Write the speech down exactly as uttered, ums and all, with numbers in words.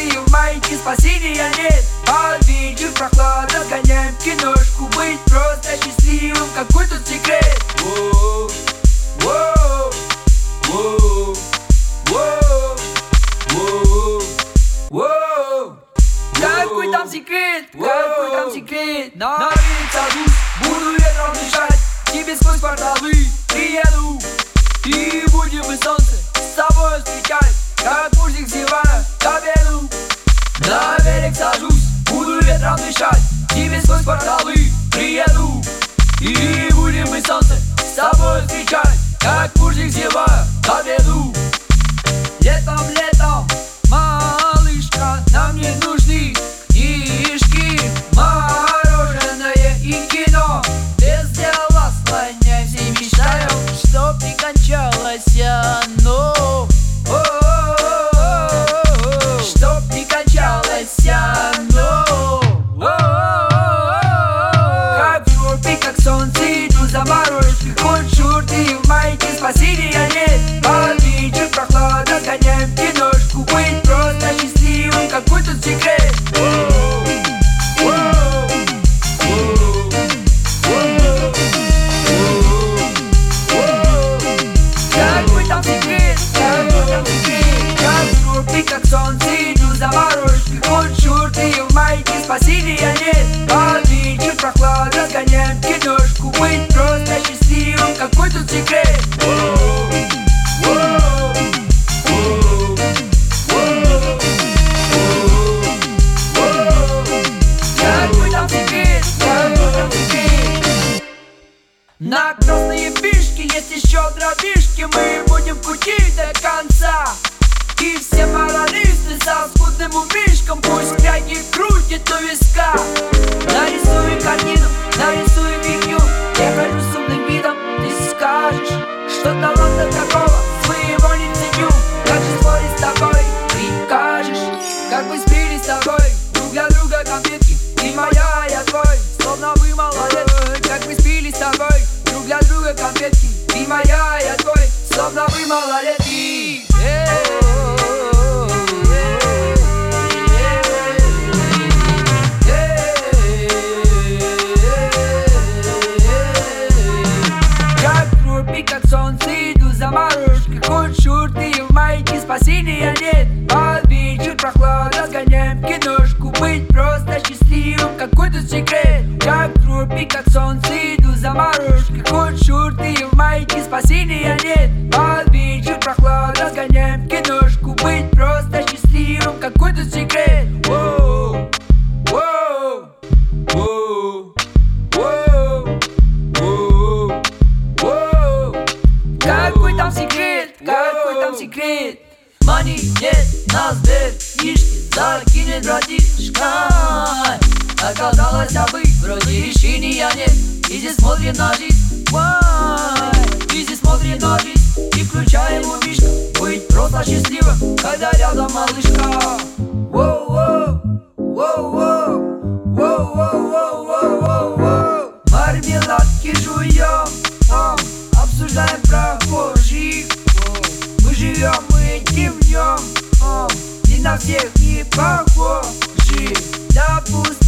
и в майке спасения нет. Под вечер прохлада сгоняем киношку. Быть просто счастливым, какой тут секрет? Воу, воу, воу, воу, воу, воу. Какой там секрет? Какой там секрет? На берег сажусь, буду ветром дышать. Тебе сквозь порталы приеду, и будем мы солнце с собой встречать. Как мужик зевая к обеду. На берег сажусь, буду ветром дышать. Тебе сквозь порталы приеду, и будем мы солнце с собой встречать. Как мужик зевая к обеду. Летом, летом, малышка, нам не нужны книжки, мороженое и кино. Без дела слоняемся и мечтаем, чтоб не кончалось оно. Чтоб не кончалось оно. Как в Европе, как солнце, иду за морожкой. Хоть шорты в майке, спасения нет. Под вечер прохлада, гоняем киношку. Быть просто счастливым, какой тут секрет? Какой там секрет? Какой там секрет? Как в Европе, как солнце, иду за морожкой. Хоть шорты в майке, спасения нет. Под вечер прохлада, гоняем киношку. Быть просто счастливым, какой тут секрет? На красные фишки есть еще дробишки. Мы будем кутить до конца. И все моралисты со скудным умишком пусть кряги крутит у виска. Нарисую картину, нарисую фигню. Я хожу с умным видом, ты скажешь, что таланта такого своего не ценю. Как же спорить с тобой, прикажешь, как мы спили с тобой друг для друга конфетки. Ты моя, я твой, словно вы малолетки. Как мы спили с тобой друг для друга конфетки. Ты моя, я твой, словно вы малолетки. Как в Европе, как солнце, иду за морожкой. Хоть шорты в майке, спасения нет. Под вечер прохлада, сгоняем киношку. Быть просто счастливым, какой тут секрет? Как в Европе, как солнце, иду за морожкой. Хоть шорты в майке, спасения нет. Под вечер прохлада, сгоняем киношку. Быть просто счастливым, какой тут секрет? Воу, воу, воу, воу, воу, воу. Какой там секрет? Какой там секрет? Money нет, нас беришки закинет братишка. Оказалось, а вы вроде решения нет. И здесь смотрим на жизнь, why? И здесь смотрим на жизнь и включаем умишка. Быть просто счастливым, когда рядом малышка. Воу-воу, воу-воу, воу-воу-воу-воу-воу. Мармеладки жуем, о, обсуждаем прохожих. Мы живем этим днем, о, и на всех не похожи. Допустим,